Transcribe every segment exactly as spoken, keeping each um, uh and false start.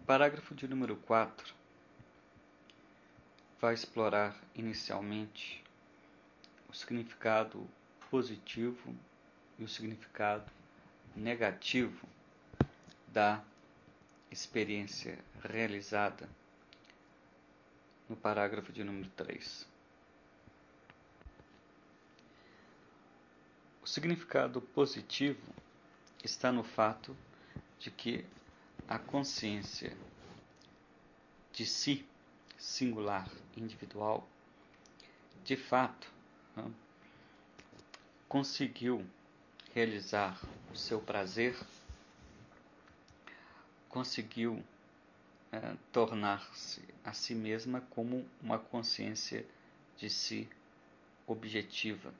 parágrafo de número quatro vai explorar inicialmente o significado positivo e o significado negativo da experiência realizada no parágrafo de número três. O significado positivo está no fato de que a consciência de si, singular, individual, de fato, né, conseguiu realizar o seu prazer, conseguiu é, tornar-se a si mesma como uma consciência de si objetiva.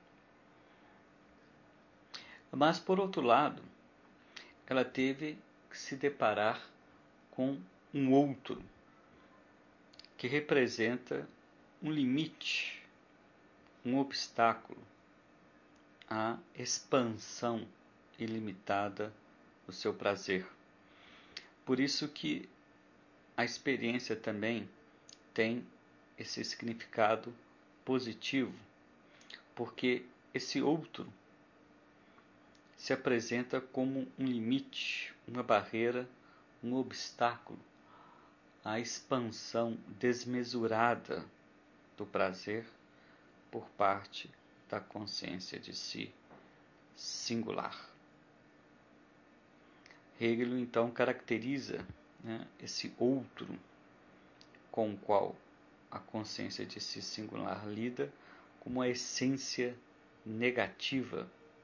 Mas, por outro lado, ela teve que se deparar com um outro que representa um limite, um obstáculo à expansão ilimitada do seu prazer. Por isso que a experiência também tem esse significado positivo, porque esse outro se apresenta como um limite, uma barreira, um obstáculo à expansão desmesurada do prazer por parte da consciência de si singular. Hegel então caracteriza, né, esse outro com o qual a consciência de si singular lida como a essência negativa,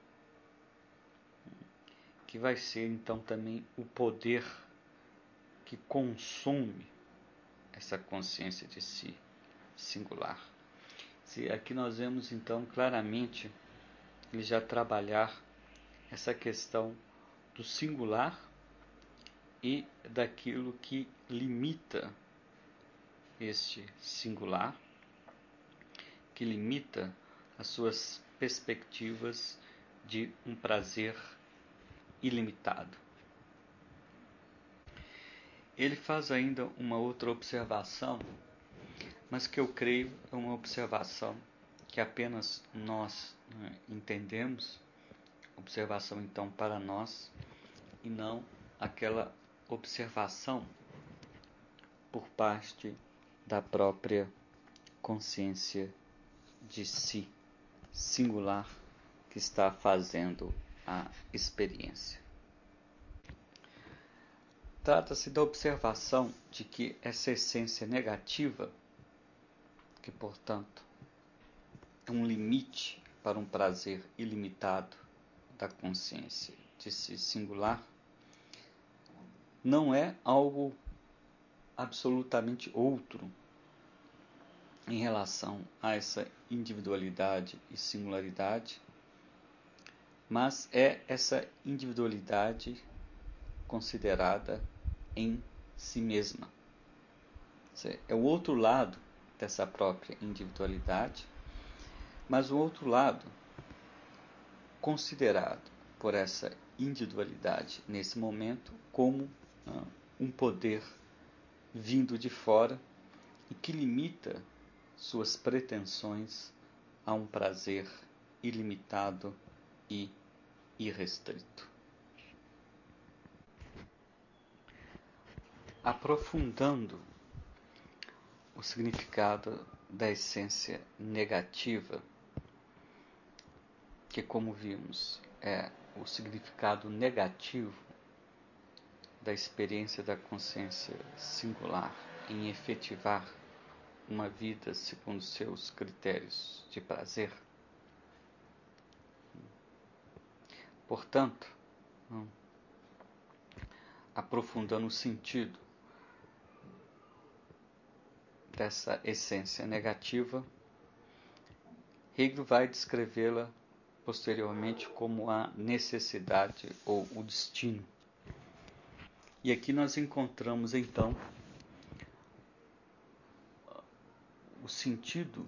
que vai ser então também o poder que consome essa consciência de si singular. Se aqui nós vemos então claramente ele já trabalhar essa questão do singular e daquilo que limita este singular, que limita as suas perspectivas de um prazer ilimitado. Ele faz ainda uma outra observação, mas que eu creio é uma observação que apenas nós, né, entendemos, observação então para nós, e não aquela observação por parte da própria consciência de si singular que está fazendo a experiência. Trata-se da observação de que essa essência negativa, que portanto é um limite para um prazer ilimitado da consciência de si singular, não é algo absolutamente outro em relação a essa individualidade e singularidade, mas é essa individualidade considerada em si mesma. É o outro lado dessa própria individualidade, mas o outro lado considerado por essa individualidade nesse momento como ah, um poder vindo de fora e que limita suas pretensões a um prazer ilimitado e irrestrito. Aprofundando o significado da essência negativa, que, como vimos, é o significado negativo da experiência da consciência singular em efetivar uma vida segundo seus critérios de prazer. Portanto, aprofundando o sentido dessa essência negativa, Hegel vai descrevê-la posteriormente como a necessidade ou o destino. E aqui nós encontramos então o sentido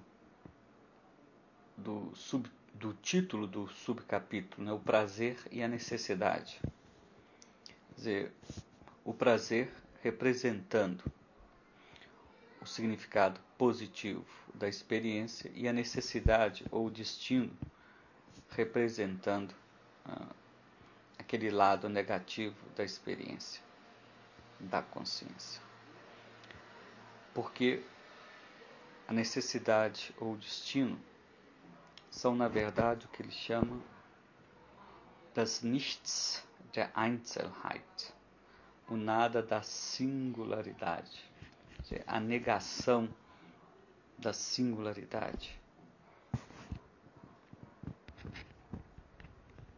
do, sub, do título do subcapítulo, né? O prazer e a necessidade. Quer dizer, o prazer representando o significado positivo da experiência e a necessidade ou o destino representando ah, aquele lado negativo da experiência, da consciência. Porque a necessidade ou o destino são, na verdade, o que ele chama das Nichts der Einzelheit, o nada da singularidade, a negação da singularidade.